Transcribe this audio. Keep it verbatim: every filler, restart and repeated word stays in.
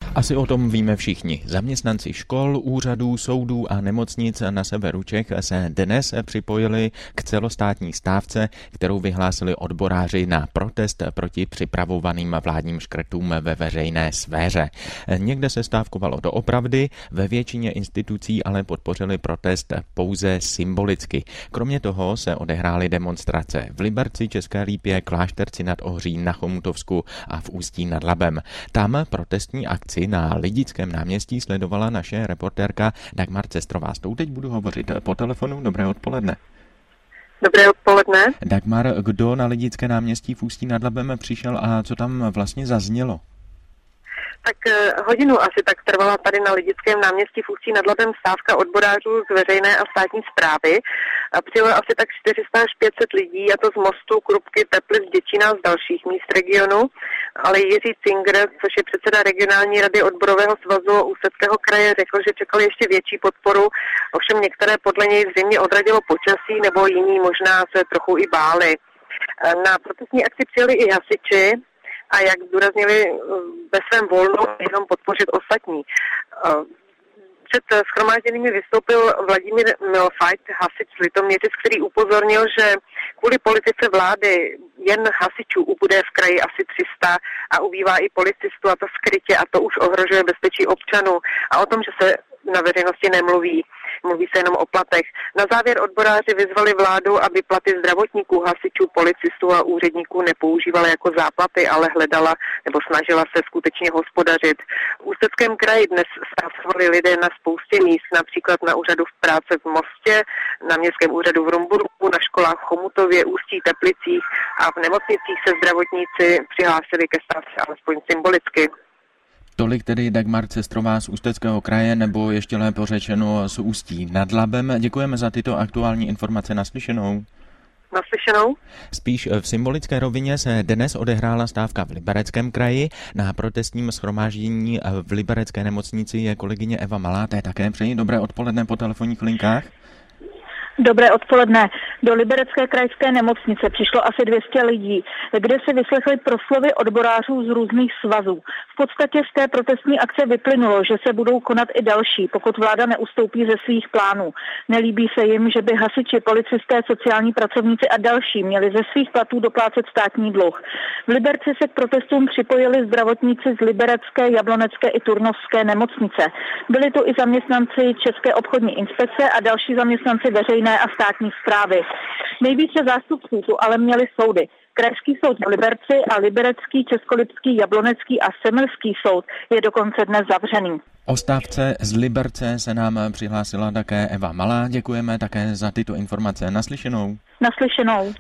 Asi o tom víme všichni. Zaměstnanci škol, úřadů, soudů a nemocnic na severu Čech se dnes připojili k celostátní stávce, kterou vyhlásili odboráři na protest proti připravovaným vládním škrtům ve veřejné sféře. Někde se stávkovalo doopravdy, ve většině institucí ale podpořili protest pouze symbolicky. Kromě toho se odehrály demonstrace v Liberci, České Lípě, Klášterci nad Ohří, na Chomutovsku a v Ústí nad Labem. Tam protestní akci na Lidickém náměstí sledovala naše reportérka Dagmar Cestrová. S tou teď budu hovořit po telefonu. Dobré odpoledne. Dobré odpoledne. Dagmar, kdo na Lidické náměstí v Ústí nad Labem přišel a co tam vlastně zaznělo? Tak hodinu asi tak trvala tady na Lidickém náměstí v Ústí nad Labem stávka odborářů z veřejné a státní správy. Přijelo asi tak čtyři sta až pět set lidí, a to z Mostu, Krupky, Teplic, Děčína a z dalších míst regionu. Ale Jiří Cingr, což je předseda regionální rady odborového svazu Ústeckého kraje, řekl, že čekali ještě větší podporu. Ovšem některé podle něj zřejmě odradilo počasí, nebo jiní možná se trochu i báli. Na protestní akci přijeli i hasiči, a jak zdůraznili, ve svém volnu jenom podpořit ostatní. Před shromážděnými vystoupil Vladimír Milfajt, hasič z Litoměřic, který upozornil, že kvůli politice vlády jen hasičů ubude v kraji asi tři sta a ubývá i policistů, a to skrytě, a to už ohrožuje bezpečí občanů. A o tom, že se na veřejnosti nemluví. Mluví se jenom o platech. Na závěr odboráři vyzvali vládu, aby platy zdravotníků, hasičů, policistů a úředníků nepoužívala jako záplaty, ale hledala nebo snažila se skutečně hospodařit. V Ústeckém kraji dnes stávkovali lidé na spoustě míst, například na úřadu v práce v Mostě, na městském úřadu v Rumburku, na školách v Chomutově, Ústí, Teplicích a v nemocnicích se zdravotníci přihlásili ke stávce alespoň symbolicky. Tolik tedy Dagmar Cestrová z Ústeckého kraje, nebo ještě lépe řečeno z Ústí nad Labem. Děkujeme za tyto aktuální informace. Naslyšenou. Naslyšenou. Spíš v symbolické rovině se dnes odehrála stávka v Libereckém kraji. Na protestním shromáždění v Liberecké nemocnici je kolegyně Eva Malá. Té také přeji dobré odpoledne po telefonních linkách. Dobré odpoledne. Do Liberecké krajské nemocnice přišlo asi dvě stě lidí, kde se vyslechli proslovy odborářů z různých svazů. V podstatě z té protestní akce vyplynulo, že se budou konat i další, pokud vláda neustoupí ze svých plánů. Nelíbí se jim, že by hasiči, policisté, sociální pracovníci a další měli ze svých platů doplácet státní dluh. V Liberci se k protestům připojili zdravotníci z Liberecké, Jablonecké i Turnovské nemocnice. Byli tu i zaměstnanci České obchodní inspekce a další zaměstnanci veřejné a státní správy. Nejvíce zástupců tu ale měli soudy. Krajský soud v Liberci a Liberecký, Českolipský, Jablonecký a Semilský soud je dokonce dnes zavřený. O stávce z Liberce se nám přihlásila také Eva Malá. Děkujeme také za tyto informace. Naslyšenou. Naslyšenou.